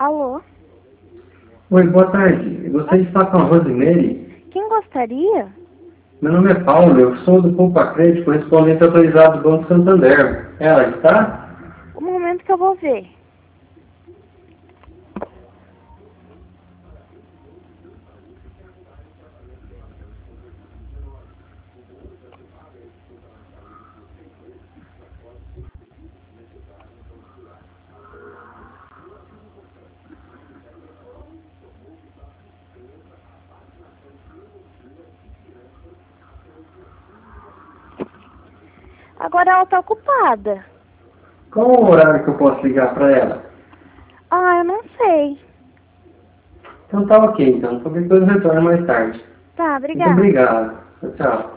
Alô? Oi, boa tarde. Eu gostaria de falar com a Rosemary. Quem gostaria? Meu nome é Paulo, eu sou do Poupa Crédito, correspondente autorizado do Banco Santander. Ela está? Um momento que eu vou ver. Agora ela tá ocupada. Qual o horário que eu posso ligar para ela? Ah, eu não sei. Então tá ok, então. Qualquer coisa eu retorno mais tarde. Tá, Muito obrigada. obrigado. Tchau, tchau.